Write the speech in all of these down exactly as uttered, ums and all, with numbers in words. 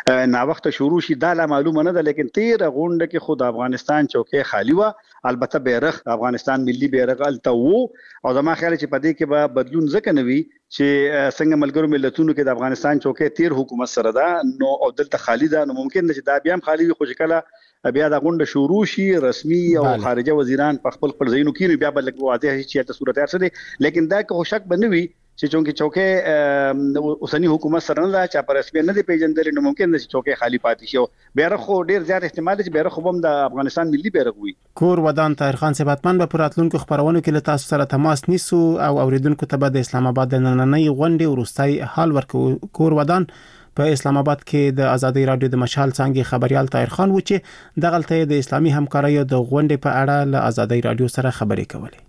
نا وخت شروع شي دا لا معلومه نه ده، لیکن تیر غونډه کې خود افغانستان چوکۍ خالی و. البته بیرغ افغانستان ملي بیرغ الته وو او زما خیال چې په دې کې به بدلون ځکه نه وي چې څنګه ملګرو ملتونو کې د افغانستان چوکۍ تیر حکومت سره ده نو او دلته خالی ده، نو ممکن ده چې دا بیا هم خالی وي، خو چې کله بیا د غونډه شروع شي رسمي او خارجه وزیران په خپل خپل ځایونو کې بیا به لږ واضح شي چې صورت هر څه دي. لیکن دا که شک به نه وي چې چونکه چوکۍ اوسنی حکومت سره نه ده چې په رسمي نه دی پیژندل، نو ممکن ده چې چوکۍ خالی پاتې شي. بیرغ خو ډیر زیات احتمال چې بیرغ هم د افغانستان ملي بیرغ وي. کور ودان طاهر خان صاحب به پر راتلونکو خبرونو کې له تاسو سره تماس نیسو او اوریدونکو ته به د اسلام آباد د نننۍ غونډې وروستۍ حال ورکو. کور ودان په اسلام آباد کې د آزادۍ رادیو د مشال څنګه خبريال طاهر خان و چې دغلته د اسلامي همکارۍ د غونډې په اړه له آزادۍ رادیو سره خبرې کولې.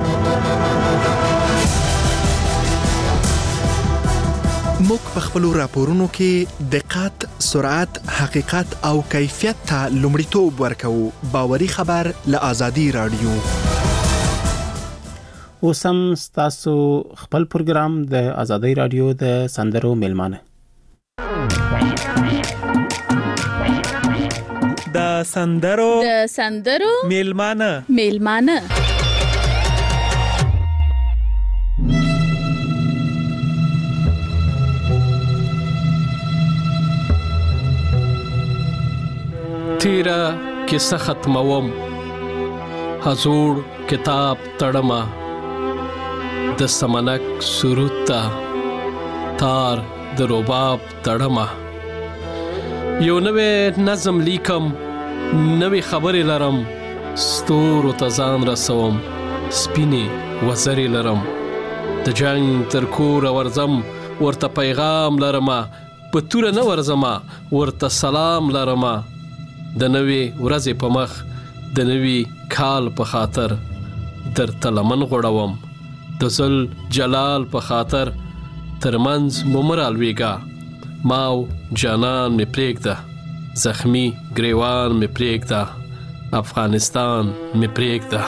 موږ په خپل راپورونو کې دقت، سرعت، حقیقت او کیفیت ته لومړیتوب ورکوو. باوري خبر له آزادۍ رادیو. اوسم تاسو خپل پروګرام د آزادۍ رادیو د سندرو میلمانه د سندرو د سندرو میلمانه میلمانه تیرا کیسه ختموم حضور کتاب تړما د سمنک سرود تا تار د رباب تړما یو نوې نظم لیکم نوې خبرې لرم ستورو ته ځان رسوم سپینې وزرې لرم د جنگ تر کور ورځم ورته پیغام لرم په تور نه ورځم ورته سلام لرم د نوې ورځې په مخ د نوې کال په خاطر در تلمن غړوم د زل جلال په خاطر ترمنځ ممرال ویګا ماو جانان می پرېږده زخمی گریوان می پرېږده افغانستان می پرېږده.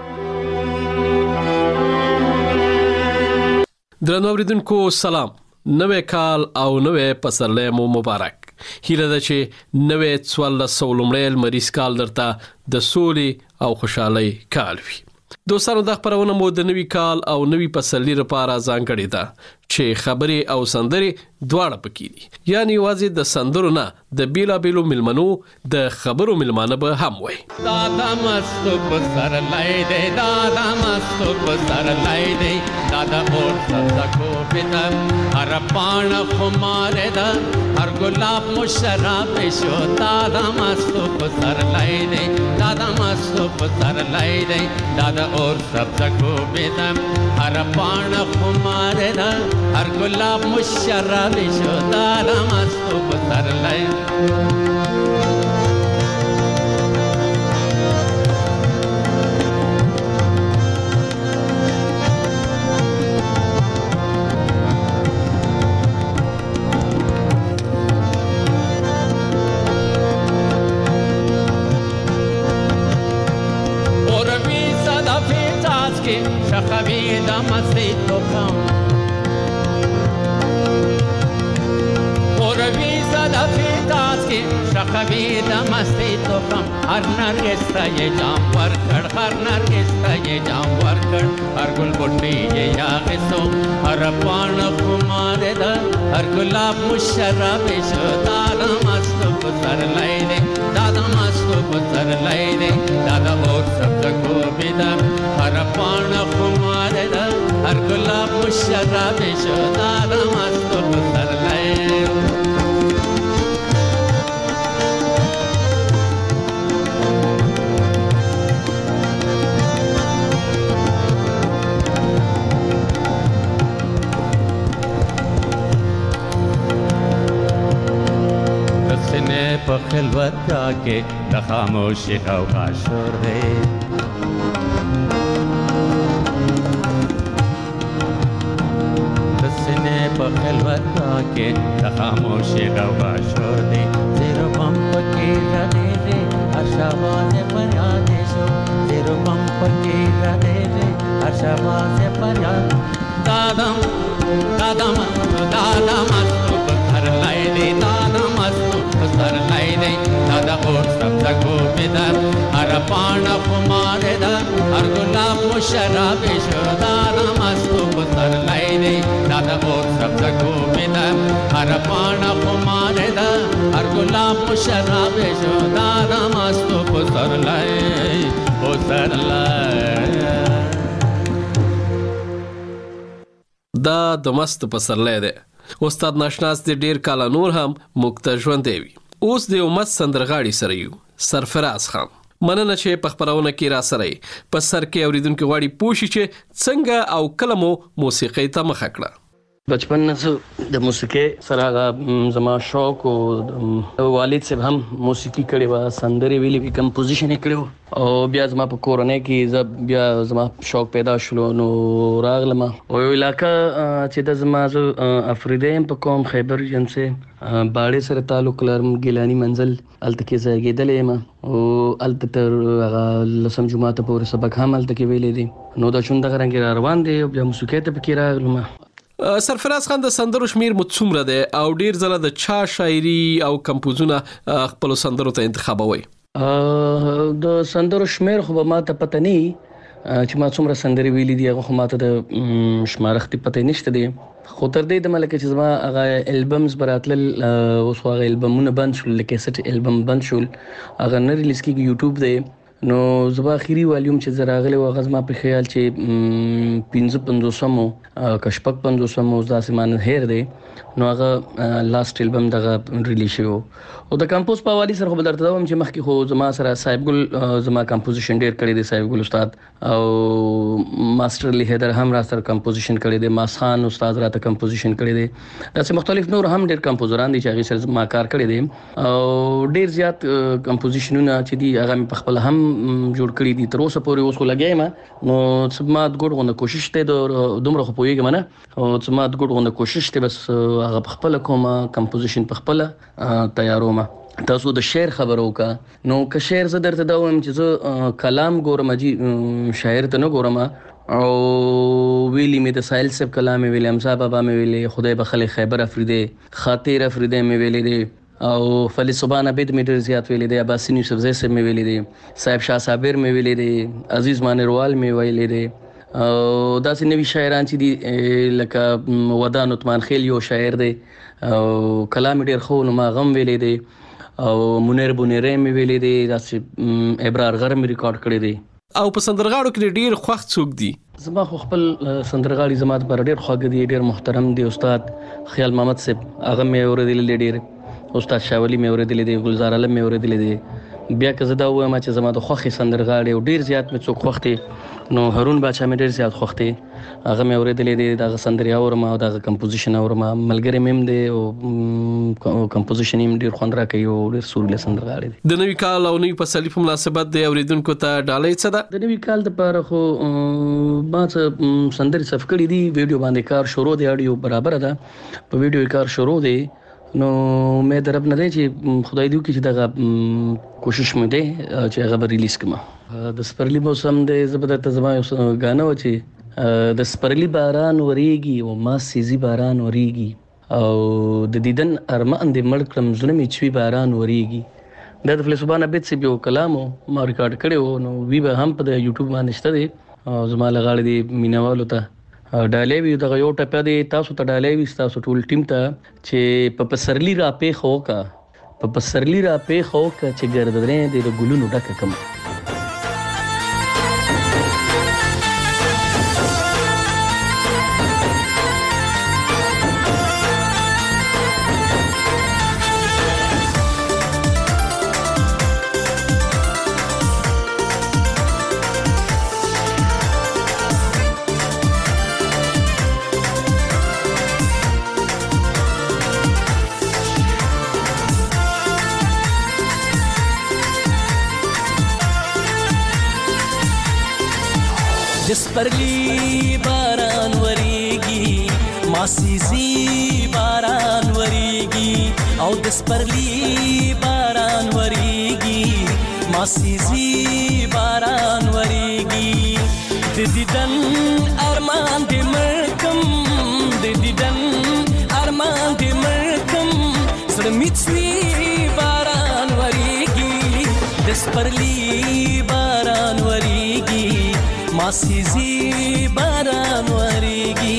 درنو اوریدونکو سلام، نوې کال او نوې پسرلی مو مبارک. هیله ده چې نوې څوارلس سوه لومړی لمریز کال درته د سولې او خوشحالۍ کال وي. دوستانو دا خبرونه مو د نوي کال او نوي پسرلي لپاره ځانګړې ده چې خبرې او سندرې دواړه پکې دي، یعنی یوازې د سندرو نه د بیلابیلو ملمنو د خبرو ملمانه به هم وي. دادا مستو پسرلی دی دادا مستو پسرلی دی دادا اور سبزه کوبیدم هر پاڼه خماره ده هر گلاب مشرب شو دادا مستو پسرلی دی دادا مستو پسرلی دی دادا اور سبزه کوبیدم هر پاڼه خماره ده هر گلاب مشرب شو دادا مستو پسرلی شخوی دا مستی تو کم اوروی زده فیتاز کی شخوی دا مستی تو کم هر نرگس تا یہ جام ورکڑ هر نرگس تا یہ جام ورکڑ هر گل بٹی یہ یاغسو هر پان خمار دا هر گلاب مشرب شو دادا مستو پسر لائی دے دادا مستو پسر لائی دے دادا اور سبز کو بیدم هر پان خمار دا هر گلاب مشرب شو دادا مستو پسر لائی په خلوت کا کې د خاموشي غوغا شور دی د سینې په خلوت کا کې د خاموشي غوغا شور دی زیرو بم پکې راغلی هر شواز فریاد شو زیرو بم پکې راغلی هر شواز فریاد دادم دادم دادم مستو پر لای دی دادم مستو سبزگوبیده هر پانا خمارده هر گلاب و شراب شدارم از تو بسر لایده دادا بود سبزگوبیده هر پانا خمارده هر گلاب و شراب شدارم از تو بسر لایده بسر لایده. دا د مست پسرلی دی. استاد ناشناس د ډیر کاله نور هم موږ ته ژوندی وي. اوس د یو مست سندرغاړي سره یو، سرفراز خان. مننه چې په خپرونه کې را سره یې. په سر کې اوریدونکو غواړي پوه شي چې څنګه او کله مو موسیقۍ ته مخه کړه. بچپن نه د موسیقۍ سره زما شوق او والد صاحب هم موسیقي کړې وه، سندرې ویلې وي، کمپوزیشن یې کړی و او بیا زما په کورنۍ کې زه بیا زما شوق پیدا شلو نو راغلم او یو علاقه چې د زما زه افریدی یم په قوم خیبر ریجن څخه باړې سره تعلق لرم، ګیلاني منزل هلته کې زیږېدلی یم او هلته تر هغه لسم جماعته پورې سبق هم هلته کې ویلی دی. نو دا چون دغه رنګې را روان دی او بیا موسیقۍ ته پکې راغلم. سرفراز خان د سندرو شمیر مو څومره دی او ډیر ځله د چا شاعري او کمپوزونه خپل سندرو ته انتخابوي؟ د سندرو شمیر خو به ما ته پته نه چې ما څومره سندرې ویلي دي، هغه خو ما ته د شمارښتې پته نشته دی. خو تر دې دمه لکه چې زما هغه البمز به راتلل، اوس خو هغه البمونه بند شول، د کیسټ البم بند شول، هغه نه ریلیز کېږي، یوټیوب دی. نو زما اخیری والیوم چې زه راغلی و هغه زما په خیال چې پنځه پنځوسم و که شپږ پنځوسم و، داسې ما نه هیر دی. نو هغه لاست البم دغه ریلیز شوی و. او د کمپوز په حوالې سره خو به درته وایم چې مخکې خو زما سره صاحب ګل زما کمپوزیشن ډېر کړی دی، صاحب ګل استاد او ماسټر علی حیدر هم را سره کمپوزیشن کړی دی، ماس خان استاد راته کمپوزیشن کړی دی، داسې مختلف نور هم ډېر کمپوزران دي چې هغې سره ما کار کړی دی او ډېر زیات کمپوزیشنونه چې دي هغه مې په خپله هم جوړ کړي دي. تر اوسه پورې اوس خو لګیا یم نو څه ما د ګډ غونډه کوشش دی، دومره خو پوهېږم نه او څه ما د ګډ غونډه کوشش دی، بس هغه په خپله کومه کمپوزیشن په خپله تیاروم. تاسو د شعر خبرو کا نو که شعر زه درته دا وایم چې زه کلام ګورم، اجي شاعر ته نه ګورم. او ویلی مې د ساحل صاحب کلام مې ویلی، حمزه بابا مې ویلی، خدای بخلی خیبر افریدی، خاطر افریدی مې ویلی دی او فلی سبحان عبید مې ډېر زیات ویلی دی، عباسین یوسفزی صاحب مې ویلی دی، صاحب شاه صابر مې ویلی دی، عزیز مانروال مې ویلی دی او داسې نوي شاعران چې دي لکه ودان عثمان خیل یو شاعر دی او کلام ډېر ښه نو ما غم ویلی دی او منیر بونیری مې ویلی دی، داسې ابرار غر مې ریکارډ کړی دی. او په سندرغاړو کې ډېر خوښ څوک دي؟ زما خو خپل سندرغاړي زما لپاره ډېر خواږه دي، ډېر محترم دي. استاد خیال محمد صاحب هغه مې اورېدلی ډېر، استاد شاولی مې اورېدلی دی، ګلزار عالم مې اورېدلی دی. بیا که زه دا ووایم چې زما د خوښې سندرغاړي او ډېر زیات مې څوک خوښ دي نو هارون باچا مې ډېر زیات خوښ دی، هغه مې اورېدلی دی، دغه سندرې اورم او دغه کمپوزیشن اورم. ملګری مې هم دی او کمپوزیشن یې هم ډېر خوند راکوي او ډېر سورلی سندرغاړی دی. د نوي کال او نوي پسرلي په مناسبت د اورېدونکو ته ډالۍ څه ده؟ د نوي کال دپاره خو ما څه سندرې صف کړي دي، ویډیو باندې کار شروع دی، اډیو برابره ده، په ویډیو کار شروع دی. نو مې د رب نه دی چې خدای دې وکړي چې دغه کوشش مې دی چې هغه به ریلیز کړم. د سپرلي موسم دی، زه به درته زما یو ګانه و چې د سپرلي باران وریږي او ما سیزي باران وریږي او د دیدن ارمان دې مړ کړم زړه مې چوي باران وریږي. دا د فلسفان عبید صاحب یو کلام و، ما ریکارډ کړی و، نو وی به هم په د یوټیوب باندې شته دی او زما له غاړې دی مینوالو ته ډالۍ وي، دغه یو ټپه دی تاسو ته ډالۍ وي ستاسو ټول ټیم ته چې په پسرلي را پیښه وکړه، په پسرلي را پیښه وکړه چې ګردرې دې د ګلونو ډکه کړم. سپرلی باران وریږي، ماسیزي باران وریږي او د سپرلی باران وریږي، ماسیزي باران وریږي. د دیدن ارمان دې مړکم، د دیدن ارمان دې مړکم، زړه مې چوي باران وریږي، د سپرلی باران وریږي ماسیزي باران وریږي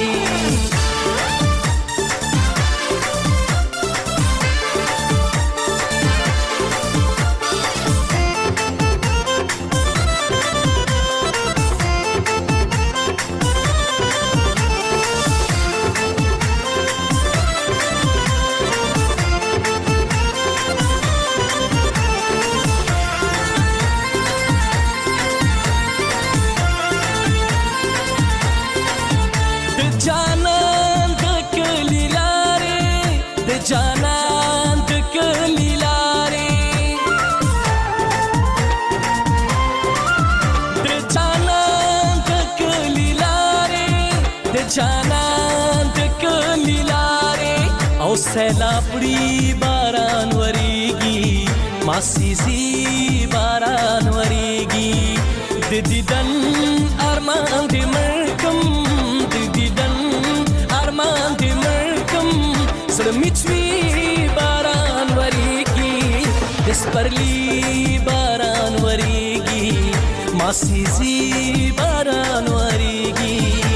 سیلابړي باران وریږي ماسیزي باران وریږي د دیدن ارمان دې مرکم د دیدن ارمان دې مرکم سره میچوي باران وریږي د سپرلی باران وریږي ماسیزي باران وریږي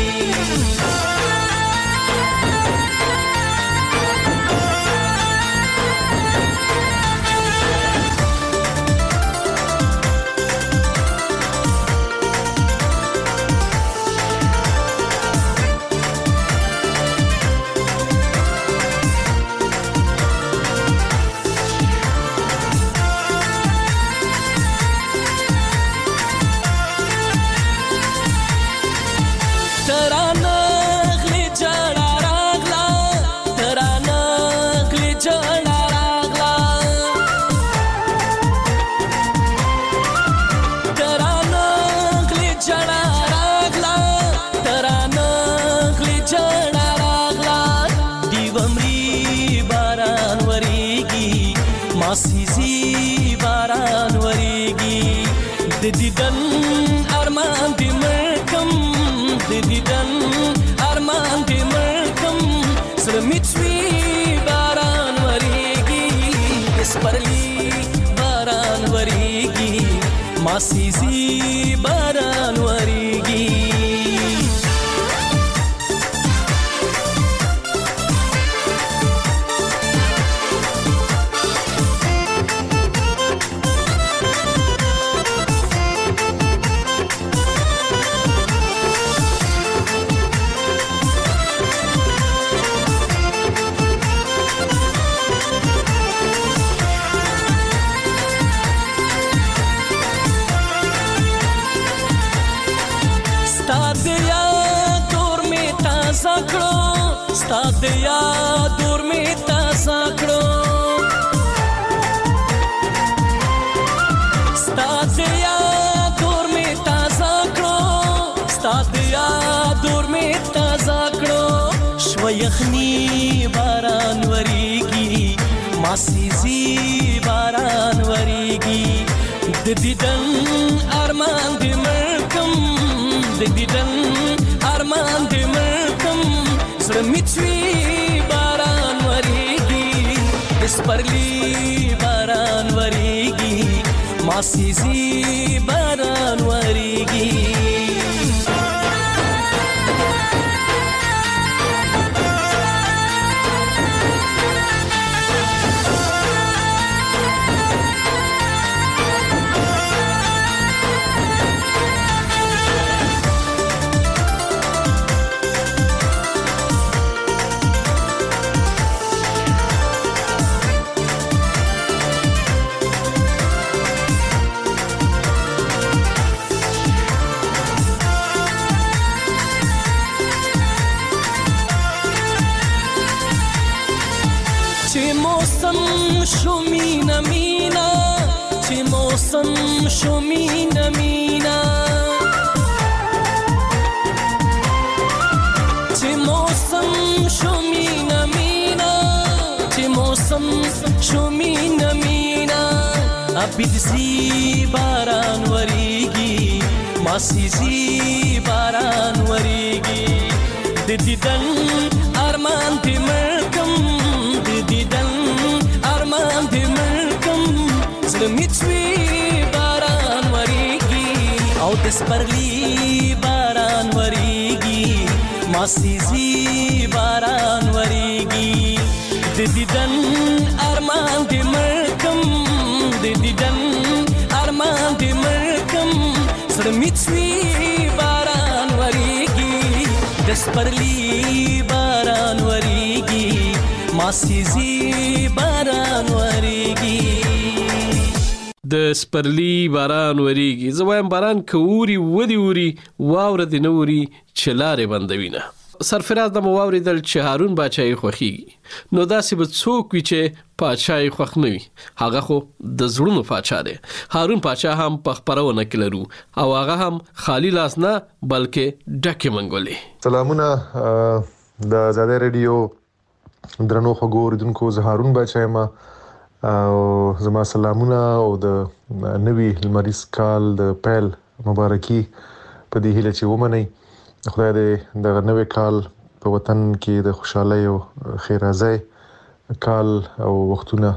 ماسیزي باران وریږي د دیدن ارمان دې مرکم د دیدن ارمان دې مرکم سره میچوي باران وریږي د سپرلی باران وریږي ماسیزي باران وریږي ستا د یاد دور می تازه کړو ستا د یاد دور می تازه کړو ستا د یاد دور می تازه کړو شو یخني باران وریږي ماسیزي باران وریږي د دیدن ارمان دې مرکم د دیدن ارمان دې مرکم سره میچوي باران وریږي د سپرلی باران وریږي ماسیزي باران وریږي شو مینا مینا چې موسم شو مینا مینا چې موسم شو مینا مینا چې موسم شو مینا مینا ابدسي باران وریږي ماسیزي باران وریږي د دیدن ارمان دې مرکم د دیدن ارمان دې مرکم زړه میچوي دسپرلی باران وریږي ماسیزي باران وریږي د دیدن ارمان دې مرکم د دیدن ارمان دې مرکم سره میڅوي باران وریږي دسپرلی باران وریږي ماسیزي باران وریږي د سپرلی باران وریږي زوایم باران کووري ودی وری واور د نوري چلاره بندوینه سرفراز د مواوري دل چې هارون بچای خوخيږي نو داسې به څوک وي چې پاچای خوخ نه وي هغه خو د زړونو پاچا دی هارون پاچا هم په خبرونه کې لرو او هغه هم خالی لاس نه بلکې ډکه منګولې سلامونه د آزاد رادیو درنو خبرو دونکو زه هارون بچای ما او زما سلامونه او د نوی لمریز کال د پیل مبارکي په دې هیله چې ومني خدای دې د نوې کال په وطن کې د خوشحالۍ او خیرازۍ کال او وختونه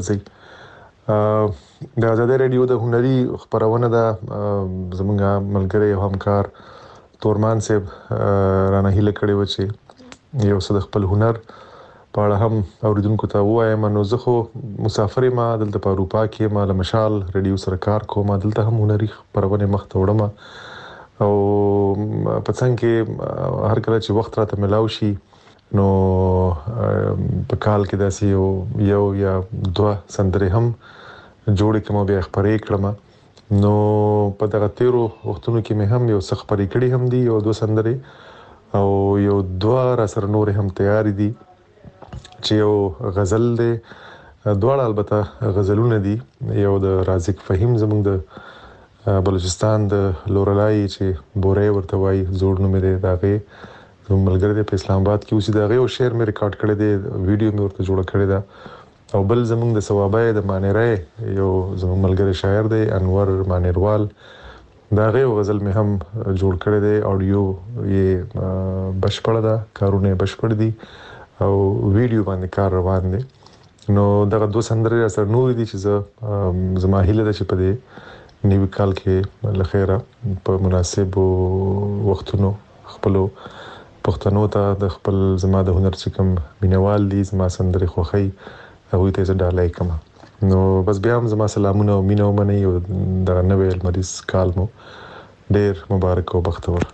وګرځي د آزاد رادیو د هنري خبرونه د زمونږ ملګری او همکار تورمان صاحب رانه هیله کړې و چې یو څه د خپل هنر په اړه هم اوریدونکو ته وایم نو زه خو مسافر ما دلته په اروپا کې ما له مشال رادیو سره کار کوم دلته هم هنري خبرونه مخ ته وړم او په څنګه کې هر کله چې وخت راته ملاوي شي نو په کال کې داسې یو یو یا دوه سندرې هم جوړې کوم بیا خبرې کړم نو په دغه تیرو وختونو کې مې هم یو څه خبرې کړې هم دي یو دوه سندرې او یو دوه را سره نور هم تیار دي چې یو غزل دی دواړه البته غزلونه دي یو د رازق فهیم زموږ د بلوچستان د لورلای چې بورې ورته وایي زوړ نوم دی داغه زموږ ملګری دی په اسلام آباد کې اوسې داغه او شعر مې ریکارډ کړی دی ویډیو مې ورته جوړ کړی دا او بل زموږ د ثوابای د مانیرای یو زموږ ملګری شاعر دی انور مانیروال داغه غزل مې هم جوړ کړی دی اډیو یې بشپړ ده کارونه بشپړ دي او ویډیو باندې کار روان دي نو دغه دوه سندرې سره نور دي چې زه زما هیله ده چې په دې نیو کال کې لخيره په مناسب وختونو خپل پښتنو ته د خپل زما د هنر چې کوم مینوال دي زما سندرې خوخی هغه ته زه ډالای کوم نو بس بیا هم زما سلامونه او مینه ومني او د نوې لمریز کال مو ډیر مبارک او بختور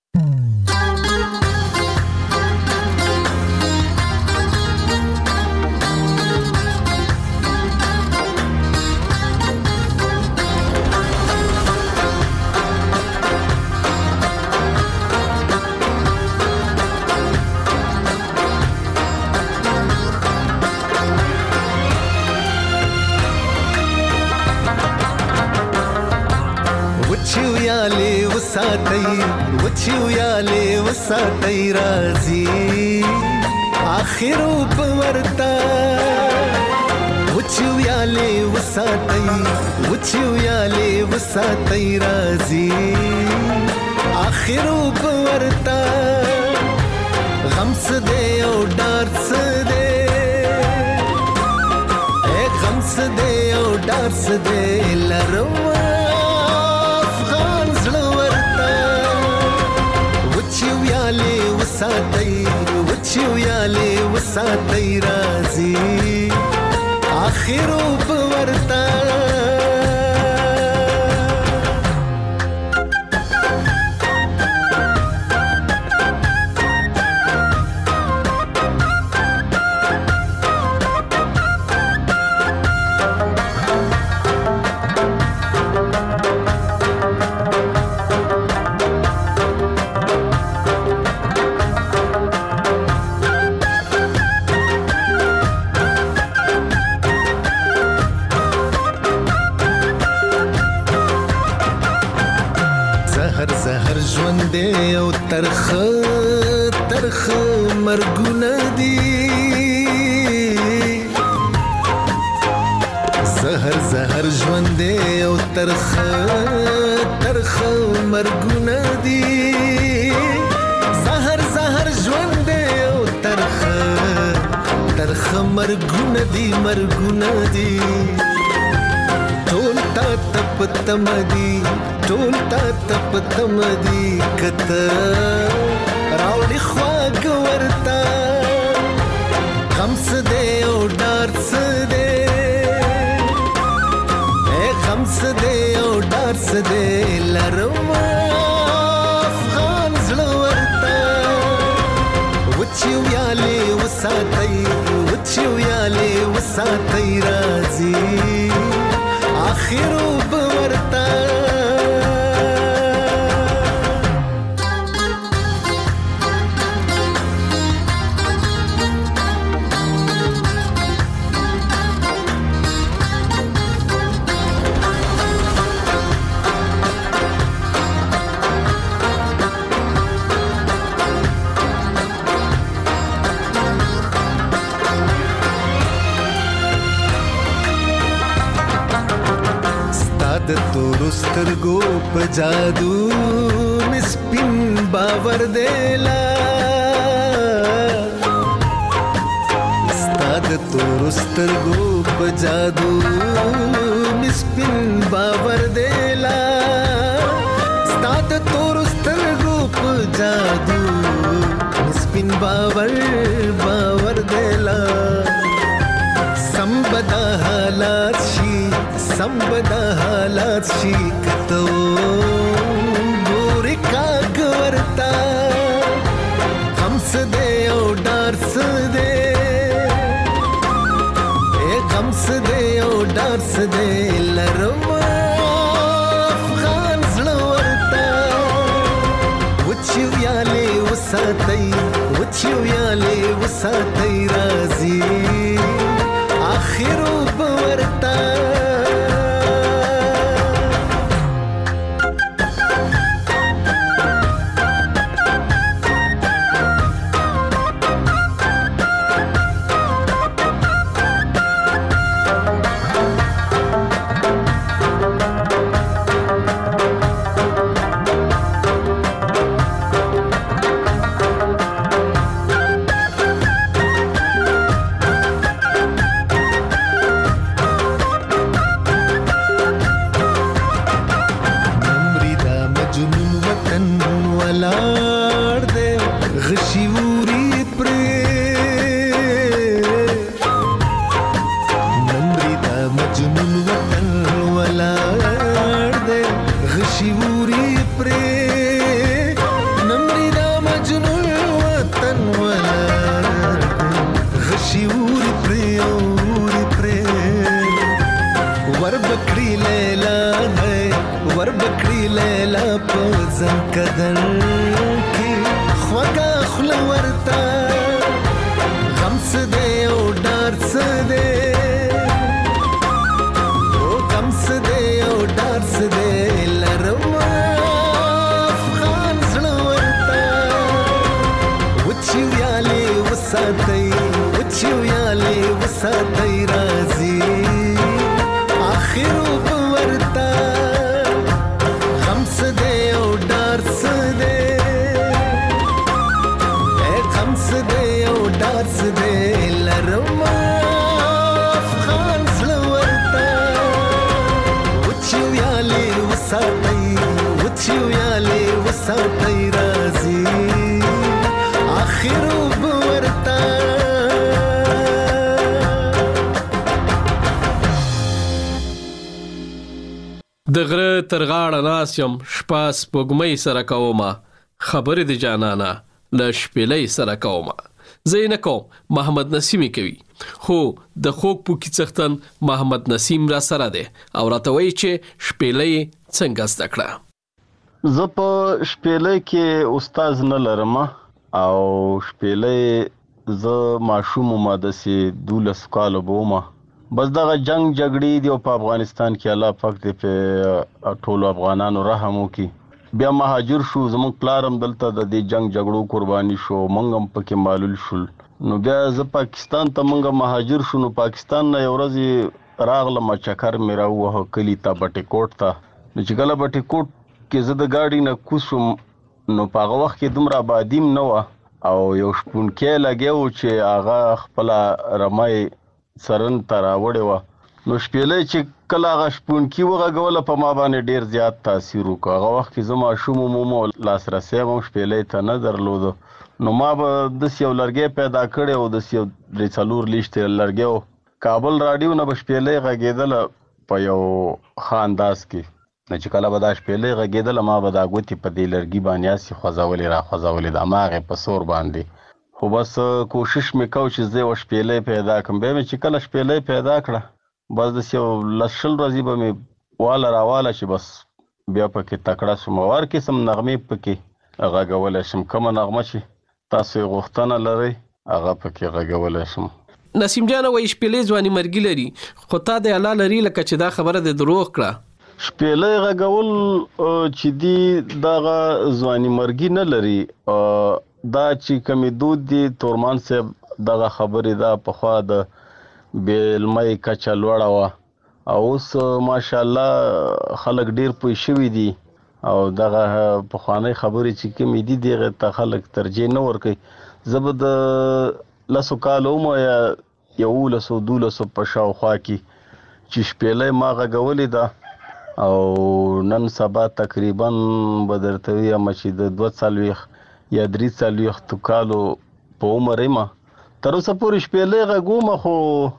وچیواله وساتای رازي اخر په ورتا وچیواله وساتای وچیواله وساتای رازي اخر په ورتا غم سده او ډار سده اے غم سده او ډار سده لرو وساتای وچیواله وساتای رازي اخر په ورتا ترخ ترخ مرګونه دي زهر زهر ژوند او ترخ ترخ مرګونه دي زهر زهر ژوند او ترخ ترخ مرګونه دي مرګونه دي ټول تا تپ تمدي ټول تا تپ تمدي کته راوړي خواږ ورتا غم څه دی او ډار څه دی اے غم څه دی او ډار څه دی لرم افغان زړه ورتا وچې ویالې وساتئ وچې ویالې وساتئ راځي آخر به ورتا د تور سترګو په جادو مسپین باور دیلا ستاد تور سترګو په جادو مسپین باور دیلا ستاد تور سترګو په جادو مسپین باور باور دیلا سمبدا حالات شي سمبدا حالات شي کتو ګورې کاږ ورتا غم څه دی او ډار څه دی اے غم څه دی او ډار څه دی لرم افغان زړه ورتا وچې ویالې وساتئ وچې ویالې وساتئ راځي آخر به ورتا د غره تر غاړه ناست یم شپه سپوږمۍ سره کومه خبرې د جانانه له شپېلۍ سره کومه زه یې نه کوم محمد نسیمې کوي خو د خوږ پوکي څښتن محمد نسیم را سره دی او راته وایي چې شپېلۍ څنګه زده کړه. زه په شپېلۍ کې استاد نه لرم او شپېلۍ زه ماشوم وم داسې دولس کاله به وم بس دغه جنگ جګړې دی او په افغانستان کې الله پاک دې په ټولو افغانانو رحم وکړي بیا مهاجر شو زموږ پلار هم دلته د دې جنگ جګړو قرباني شو موږ هم پکې معلول شول نو بیا زه پاکستان ته موږ مهاجر شو نو پاکستان نه یو ورځ راغلم چکر مې راووهه کلي ته بټي کوټ ته نو چې کله بټي کوټ کې زه د ګاډي نه کوز شوم نو په هغه وخت کې دومره آبادي هم نه وه او یو شپونکی لګیا و چې هغه خپله رمۍ سرن ته راوړې وه نو شپېلې چې کله هغه شپونکي وغږوله په ما باندې ډیر زیات تاثیر وکړ. هغه وخت کې زه ماشوم وم او لاسرسی هم شپېلې ته نه درلودو. نو ما به داسې یو لرګی پیدا کړی او داسې یو درې څلور لیشتې لرګی و. کابل راډیو نه به شپېلې غږېدله په یو ښه انداز کې. نو چې کله به دا شپېلې غږېدله ما به دا ګوتې په دې لرګي باندې هسې خوځولې را خوځولې د هماغې په سور باندې. خو بس کوشش مې کو چې زه یوه شپېلې پیدا کړم. بیا مې چې کله شپېلې پیدا کړه بس داسې یو لس شل ورځې به مې واله راواله چې بس بیا پکې تکړه شم او هر قسم نغمې پکې غږولی شم. کومه نغمه چې تاسو یې غوښتنه لرئ هغه پکې غږولی شم. نسیم جان وایي شپېلې ځواني مرګي لري خو تا د الله لري لکه چې دا خبره د دروغ کړه. شپېلې غږول چې دي دغه ځواني مرګي نه لري. دا چې کومې دود دي تورمان صاحب دغه خبرې دا پخوا د بېعلمۍ کچه لوړه وه او اوس ماشاءالله خلک ډېر پوه شوي دي او دغه پخوانۍ خبرې چې کومې دي دغې ته خلک ترجیح نه ورکوي. زه به د لسو کالو وم یا یولسو دولسو په شاوخوا کې چې شپېلۍ ما غږولې ده او نن سبا تقریبا به درته ووایم چې د دوه څلوېښت یا درې څلوېښتو کالو په عمر یم. تر اوسه پورې شپېلۍ غږوم خو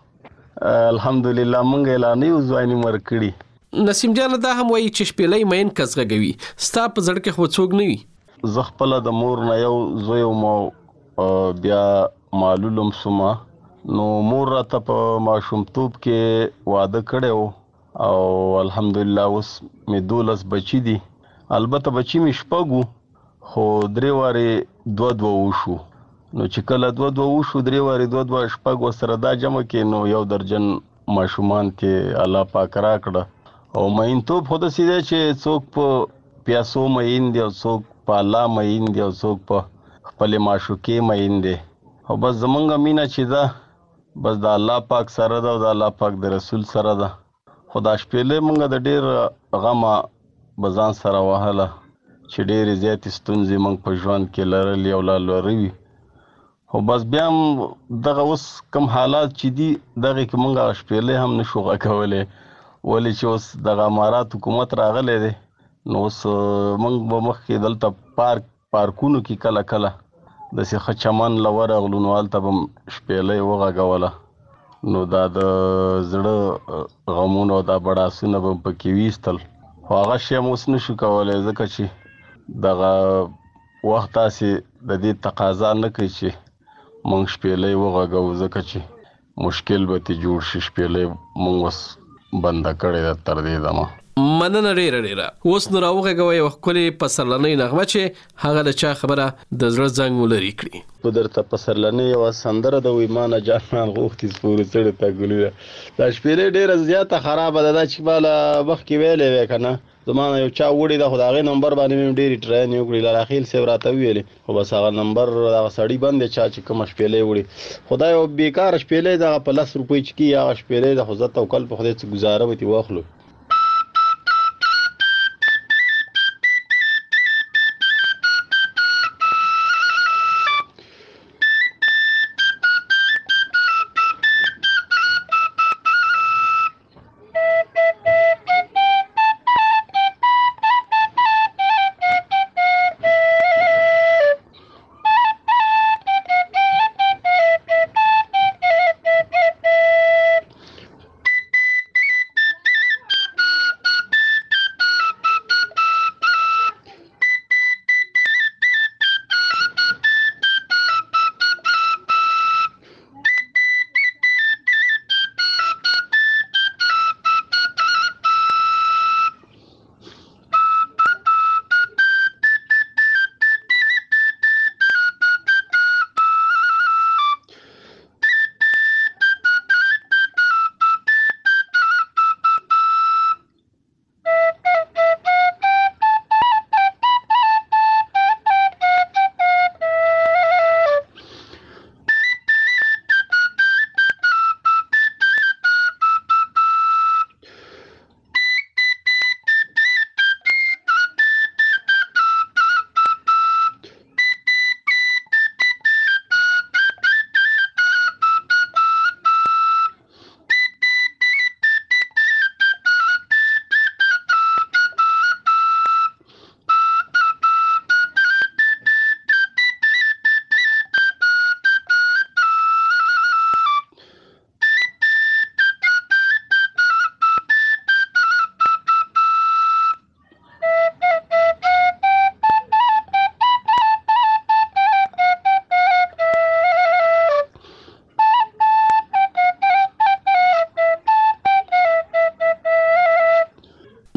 الحمدلله موږ یې لا نه یو ځواني مر کړي. نسیم جان دا هم وایي چې شپېلۍ مین کس غږوي ستا په زړه کې خو څوک نه وي. زه خپله د مور نه یو زوی وم او بیا معلول هم سوم. نو مور راته په ماشومتوب کې واده کړی و او الحمدلله اوس مې دولس بچي دي. البته بچي مې شپږ وو خو درې وارې دوه دوه وشو. نو چې کله دوه دوه وشو درې وارې دوه دوه شپږ ورسره دا جمع کې نو یو درجن ماشومان کې الله پاک راکړه. او مینتوب خو داسې دی چې څوک په پیاسو مین دی او څوک په الله مین دی او څوک په خپلې معشوقې مین دی. او بس زمونږ مینه چې ده بس د الله پاک سره ده او د الله پاک د رسول سره ده. خو دا شپېلۍ مونږ د ډېر غمه به ځان سره وهله چې ډېرې زیاتې ستونزې مونږ په ژوند کې لرلې او لا لري وي. خو بس بیا هم دغه اوس کوم حالات چې دي دغې کې مونږ هغه شپېلۍ هم نشو غږولی ولې چې اوس دغه امارات حکومت راغلی دی. نو اوس مونږ به مخکې دلته پارک پارکونو کې کله کله داسې ښه چمن له ورغلو نو هلته به م شپېلۍ وغږوله. نو دا د زړه غمونه او دا بړاسونه به م پکې ویستل خو هغه شی هم اوس نشو کولی ځکه چې دغه وخت داسې د دې تقاضا نه کوي چې مونږ شپېلۍ وغږوو ځکه چې مشکل به ترې جوړ شي. شپېلۍ مونږ اوس بنده کړې ده تر دې دمه. مننه ډېره ډېره. اوس نو راوغږوئ یوه ښکلې پسرلنۍ نغمه چې هغه د چا خبره د زړه زنګ ولري کړي. خو درته پسرلنۍ یوه سندره ده وایي ما نه جانان غوښتي سپورې څڼې ته ګلونه. دا شپېلۍ ډېره زیاته خرابه ده. دا چې ما له مخکې ویلې وی که نه زما نه یو چا وړې ده خو د هغې نمبر باندې مې ډېرې ټراینې وکړې. لالاخیل صاحب راته وویلې خو بس هغه نمبر هغه سړي بند دی چا چې کومه شپېلۍ وړې. خو دا یو بېکاره شپېلۍ ده هغه په لس روپۍ چې کېږي هغه شپېلۍ ده خو زه توکل په خدای څه ګزاره به ترې واخلو.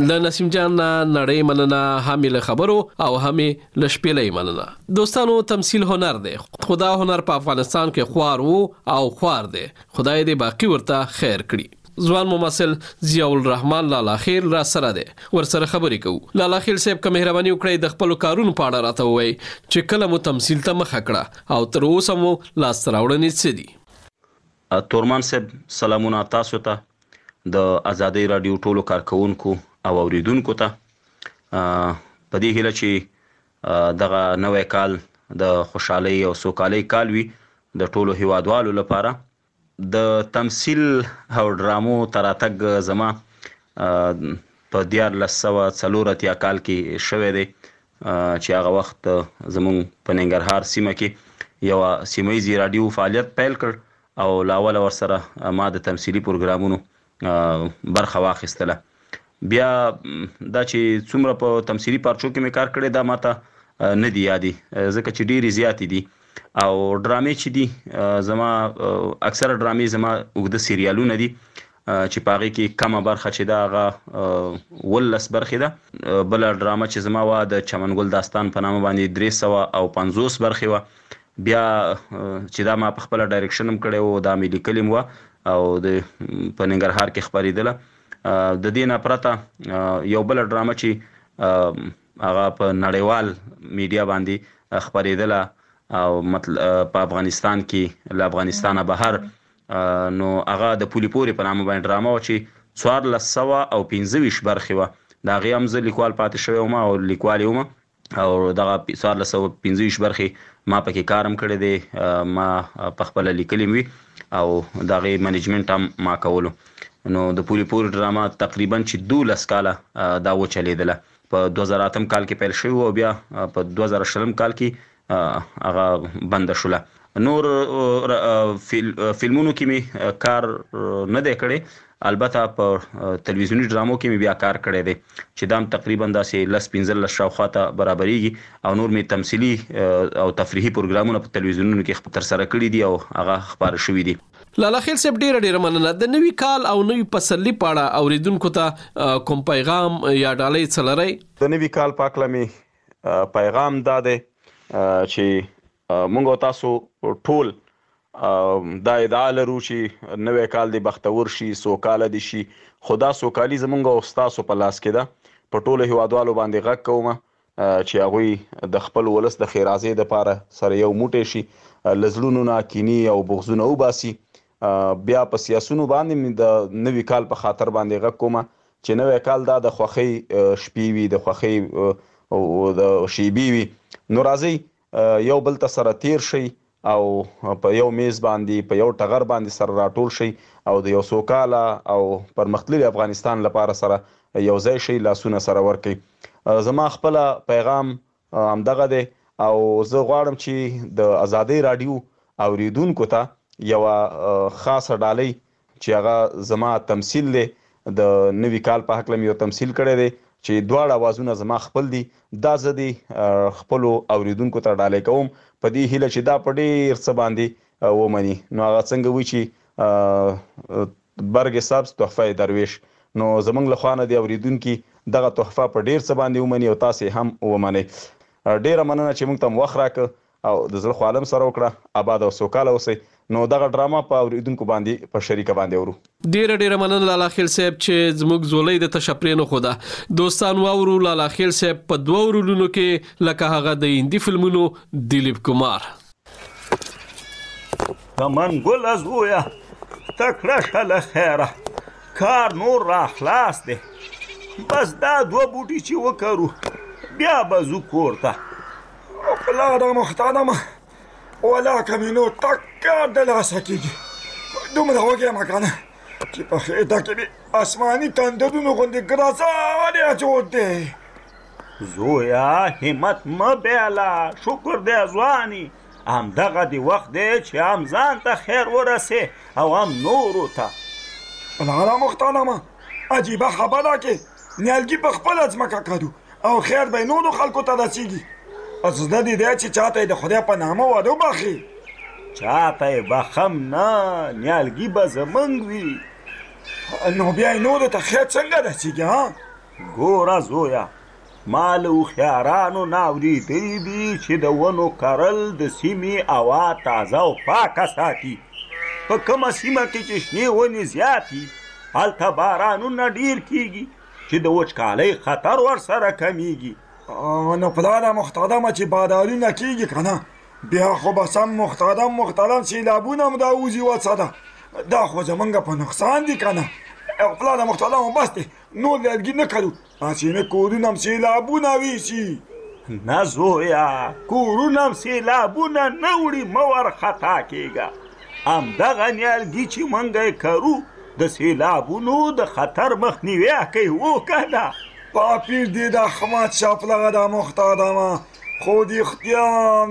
ل نسیم جان نړۍ مننه، هم له خبرو او هم له شپېلې مننه. دوستانو تمثيل هنر دی، خدا هنر په افغانستان کې خوار وو او خوار دی. خدای دې باقی ورته خیر کړي. ځوان ممثل ضیاء الرحمن لالا خیل را سره ده، ور سره خبرې کوو. لالا خیل صاحب که مهرباني وکړئ د خپل کارونو په اړه راته ووایي چې کله مو تمثيل ته مخه کړه او تر اوسه مو لاس راوړنې څه دي؟ تورمان صاحب سلامونه تاسو ته، د آزادۍ رادیو ټولو کارکونکو او اوریدونکو ته. په دې هیله چې دغه نوې کال د خوشحالۍ او سوکالۍ کال وي د ټولو هیوادوالو لپاره. د تمثيل او ډرامو تراتګ زما په دیارلس سوه څلور اتیا کال کې شوی دی، چې هغه وخت زمونږ په ننګرهار سیمه کې یو سیمه‌یزي رادیو فعالیت پیل کړ او لاول ورسره ما د تمثيلي پروګرامونو برخه واخیستله. بیا دا چې څومره په تمثيلي پارچو کې مې کار کړی دا ماته نه دی یادي، ځکه چې ډېرې زیاتې دي. او ډرامې چې دي زما اکثره ډرامې زما اوږده سیریالونه دي چې په هغې کې کمه برخه چې ده هغه ولس برخې ده. بله ډرامه چې زما وه د چمنګل داستان په نامه باندې درې سوه او پنځوس برخې وه. بیا چې دا ما په خپله ډایرکشن هم کړی و، دا مې لیکلې هم وه او د په ننګرهار کې خپرېدله. د دې نه پرته یو بله ډرامه چې هغه په نړیوال میډیا باندې خپرېدله او مطلب په افغانستان کې له افغانستانه بهر، نو هغه د پولي پورې په نامه باندې ډرامه وه چې څوارلس سوه او پنځه ویشت برخې وه. د هغې هم زه لیکوال پاتې شوی وم او لیکوال یې وم او دغه څوارلس سوه پنځه ویشت برخې ما پکې کار هم کړی دی، ما په خپله لیکلې وي او د هغې منیجمنټ هم ما کولو. نو د پولي پورې ډرامه تقریبا چې دولس کاله دا وچلېدله. په دوه زره اتم کال کې پیل شوی و او بیا په دوه زره شلم کال کې هغه بنده شوله. نور فلمونو کې مې کار نه دی کړی، البته په تلویزیوني ډرامو کې مې بیا کار کړی دی چې دا هم تقریبا داسې لس پنځلس شاوخوا ته برابرېږي. او نور مې تمثیلي او تفریحي پروګرامونه په تلویزیونونو کې ترسره کړي دي او هغه خپاره شوي دي. لالا خیل صاحب ډیره ډیره مننه. د نوي کال او نوي پسرلي په اړه اوریدونکو ته کوم پیغام یا ډالۍ څه لرئ؟ د نوي کال په هکله مې پیغام دا دی چې مونږ او تاسو ټول دا ادعا لرو چې نوی کال دی بختور شي، سوکاله دی شي. خو دا سوکالي زمونږ او ستاسو په لاس کې ده. په ټولو هیوادوالو باندې غږ کوم چې هغوی د خپل ولس د ښېرازۍ دپاره سره یو موټی شي، له زړونو نه کینې او بغضونه وباسي. بیا په سیاسونو باندې مې د نوي کال په خاطر باندې غږ کوم چې نوی کال دا د خوښۍ شپې وي، د خوښۍ او د شیبې وي. نو راځئ یو بل ته سره تیر شئ او په یو میز باندې په یو ټغر باندې سره راټول شئ او د یو سوکاله او پرمختللي افغانستان لپاره سره یو ځای شئ، لاسونه سره ورکئ. زما خپله پیغام همدغه دی او زه غواړم چې د آزادۍ راډیو اوریدونکو ته یوه خاصه ډالۍ چې هغه زما تمثیل دی، د نوي کال په هکله مې یو تمثیل کړی دی چې دواړه اوازونه زما خپل دي. دا زه د خپلو اوریدونکو ته ډالۍ کوم په دې هیله چې دا په ډېر څه باندې ومني. نو هغه څنګه وي چې برګ سبز تحفه درویش، نو زموږ له خوا نه د اوریدونکي دغه تحفه په ډېر څه باندې ومني او تاسې هم ومنئ. ډېره مننه چې موږ ته م وخت راکړه او د زړه خواله م سره وکړه. آباد او سوکاله اوسئ. نو دغه ډرامه په اوریدونکو باندې په شریکه باندې ورو. ډیره ډیره مننه لالا خیل صاحب چې زموږ زولۍ د تشپرینو خو ده. دوستان واورو لالا خیل صاحب په دوه رولونو کې لکه هغه د هندي فلمونو دلیپ کمار. کمن ګل زویا تکړه شله خیره، کار نور را خلاص دی. بس دا دوه بوټي چې وکړو بیا به ځو کور ته. او پلاره محترمه ولا کمینو تکه د لاسه کېږي، دومره وږی یم که نه چې په خېټه کې مې اسماني تندرونو غوندې ګرځالی اچوت دی. زویا همت مه بیله، شکر دی ځواني. همدغه د وخت دی چې هم ځان ته خیر ورسې او هم نورو ته. پلاره محترمه عجیبه خبره کې نیالګي په خپله ځمکه کړو او خیر به یې نورو خلکو ته رسېږي. زده دې دی چې چاته یې د خدای په نامه واده وبخي. چاته یې بخم نه، نیالګي به زمونږ وي. نو بیا یې نورو ته خیر څنګه رسېږي؟ ها ګوره زویا ما له هوښیارانو نه اورېدلي دي چې د ونو کرل د سیمې هوا تازه او پاکه ساتي. په کومه سیمه کې چې شنې ونې زیات وي هلته بارانونه ډېر کېږي چې د وچکالۍ خطر ورسره کمیږي. نو پلاره محترمه چې بادارونه کېږي که نه بیا خو به سم محترم محترم سیلابونه هم راوځي وڅه ده. دا خو زمونږ په نقصان دي که نه. پلاره محترمه بس دی نور لرګي نه کرو هسې نه کورونه هم سیلابونه ویسي. نه زویا کورونه هم سیلابونه نه وړي مه ورخطا کېږه. همدغه نیالګي چې موږ یې کرو د سیلابونو د خطر مخنیوی کوي و که نه. پاپیر دی د احمد شاه پلاره د محترمه خو رښتیا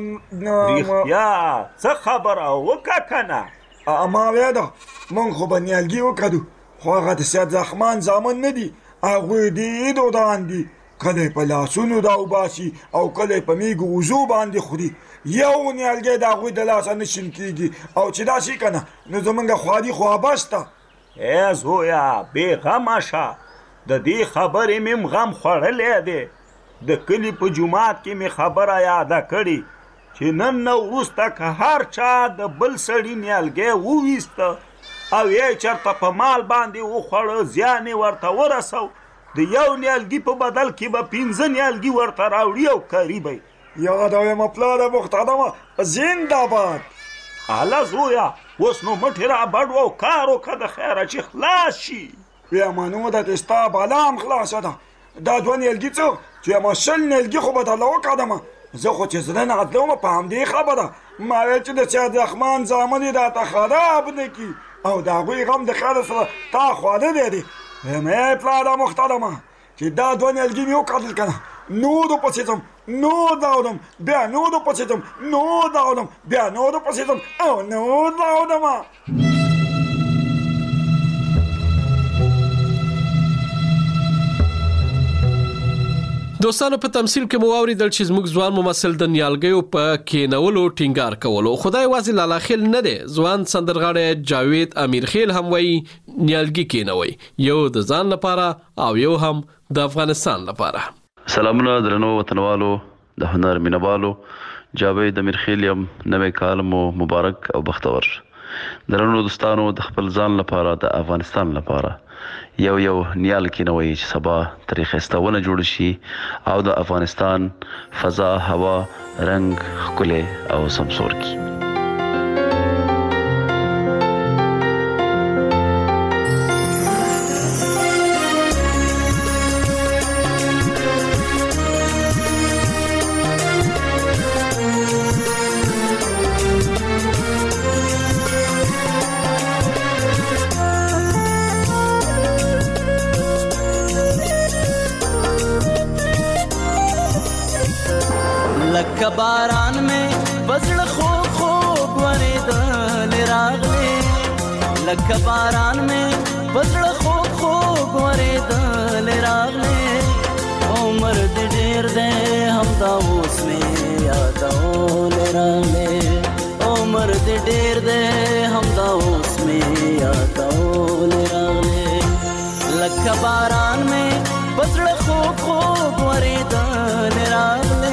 رښتیا څه خبره وکړه که نه. ما ویې ده موږ خو به نیالګي وکړو خو هغه د سید رحمان زامن نه دي هغوی ډېر ودان دي کله یې په لاسونو راوباسي او کله یې په میږو وزو باندې خوري. یو نیالګی د هغوی د لاسه نه شین کېږي او چې داسې که نه نو زمونږ خواري خو ابس ده. ای زویا بې غمه شه د دې خبرې مې غم خوړلی دی. د کلي په جومات کې مې خبره یاده کړې چې نن نه وروسته که هر چا د بل سړي نیالګی وویسته او یې چېرته په مال باندې وخوړه زیان یې ورته ورسو د یو نیالګي په بدل کې به پنځه نیالګي ورته راوړي او کاري به یادویمه پلاره محترمه زنده‌باد. هله زویا اوس نو مټې رابډ او کار وکړه د خیره چې خلاص شي. بیا منو ده چې ستا بالا هم خلاصه ده. دا دوه نیالګي څه چې ما شل نیالګي خو به درله وکړم. زه خو چې زړه نه غتلوم په همدې خبره ما ویل چې د سید رحمان زامن یې راته خراب نه کړي او د هغوی غم د خیر سره تا خوړلی دی. مې پلاره محترمه چې دا دوه نیالګي مې وکتل که نه نورو پسې ځم نور راوړم بیا نورو پسې ځم نور راوړم بیا نورو پسې ځم او نور راوړم. دوستانو په تمثيل کې مو اوریدل چې زموږ ځوان ممثل د نیالګیو په کینولو ټینګار کولو. خدای وازي لالاخیل نه دی. ځوان سندرغاړی جاوید امیرخیل هم وایي نیالګي کینوي یو د ځان لپاره او یو هم د افغانستان لپاره. سلامونه درنو وطنوالو د هنر مینوالو جاوید امیرخیل یم. نوې کال مو مبارک او بختور. درنو دوستانو د خپل ځان لپاره د افغانستان لپاره یو یو نیال کینوي چې سبا تاریخ استونه جوړ شي او د افغانستان فضا هوا رنگ ښکلی او سمسور کی. باران में बजड़ खो खो वरेदल रागले लख बारान में बजड़ खो खो वरेदल रागले उमर दे डेर दे हम दाऊस में यादौल रागले उमर दे डेर दे हम दाऊस में यादौल रागले लख बारान में बजड़ खो खो वरेदल रागले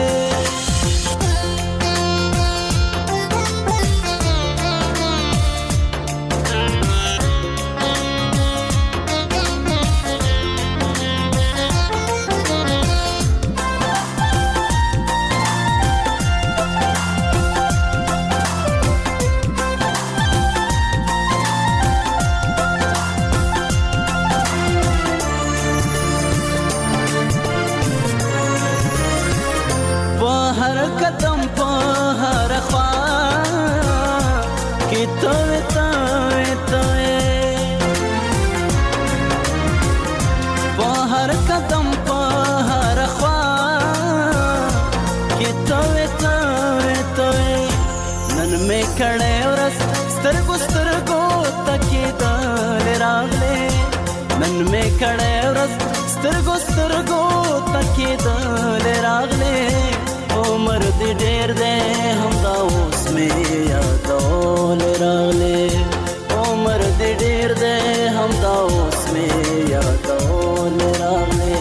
कड़े औरस स्तरगो स्तरगो तके दाल रागले मन में कड़े औरस स्तरगो स्तरगो तके दाल रागले ओ मर्द डेर दे हम दाऊस में यादौल रागले ओ मर्द डेर दे हम दाऊस में यादौल रागले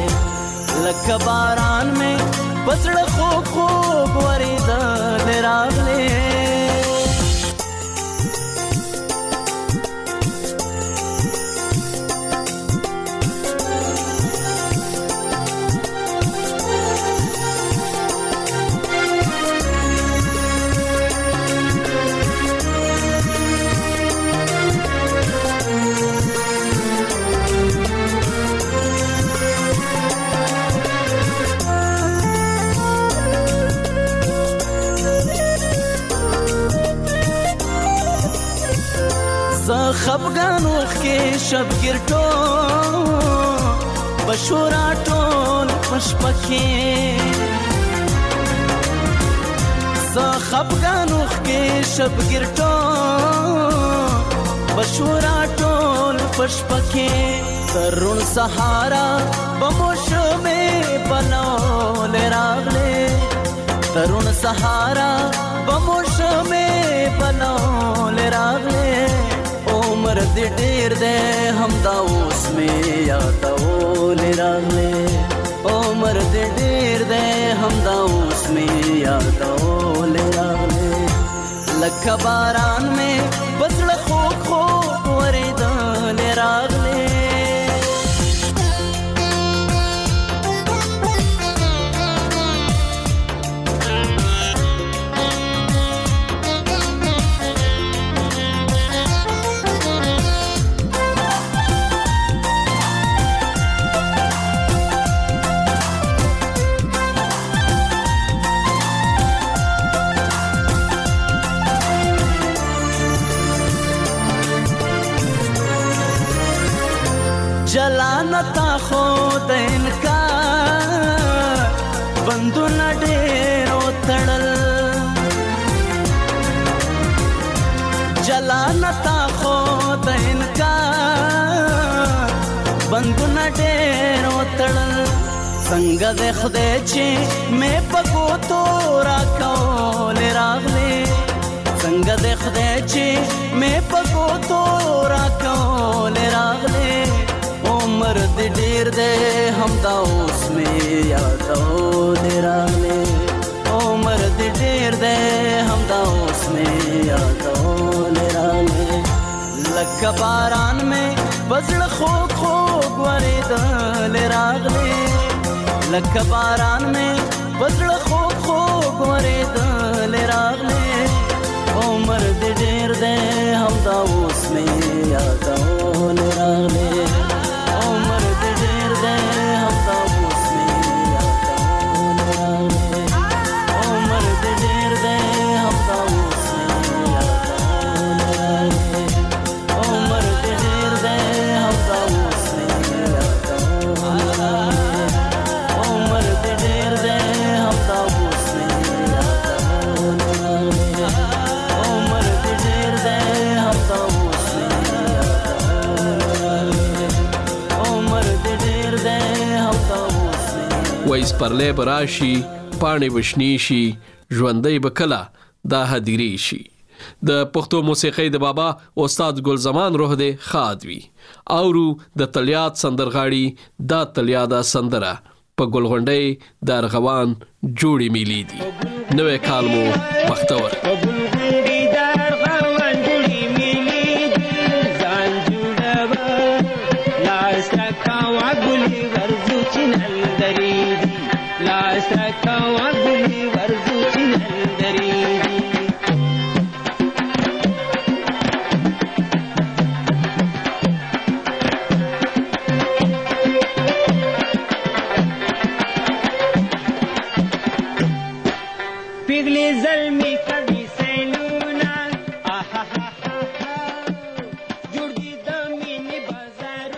لکه باران مې پزړه خوب خوب ورېدل راغلې خفګان وخ کې شبګر ټول بشورا ټول پشپکې زه خفګان وخ کې شبګر ټول بشورا ټول پشپکې ترون سهارا بموشمه بنول راغله ترون سهارا بموشمه بنول راغله عمر دې ډېر دې همدا اوس مې یادول راغلې عمر دې ډېر دې همدا اوس مې یادول راغلې لکه باران مې پزړه خوب خوب ورېدل راغلې جلانتا خود انکار بندونه ډېرو تړل جلانتا خود انکار بندونه ډېرو تړل څنګه د خدای چې مې پکو تو راکول راغلې څنګه د خدای چې مې پکو تو راکول راغلې عمر دې ډېر دې همدا اوس مې یادول راغلې عمر دې ډېر دې همدا اوس مې یادول راغلې لکه باران مې پزړه خوب خوب ورېدل راغلې لکه باران مې پزړه خوب خوب ورېدل راغلې عمر دې ډېر دې همدا اوس مې یادول راغلې عمر دې ډېر دې همدا اوس مې یادول راغلې عمر دې ډېر دې همدا اوس مې یادول راغلې عمر دې ډېر دې همدا اوس مې یادول راغلې عمر دې ډېر دې همدا اوس مې یادول راغلې عمر دې ډېر دې همدا اوس مې وایس پرلې براشي پاڼې وشنی شي ژوندۍ بکلا دا هدیری شي د پښتو موسیقۍ د بابا استاد ګل زمان روح دې خادوي اورو د تلیات سندرغاړي دا تلیادا سندره په ګلغونډۍ د ارغوان جوړي ملي دي نوې کال مو بختور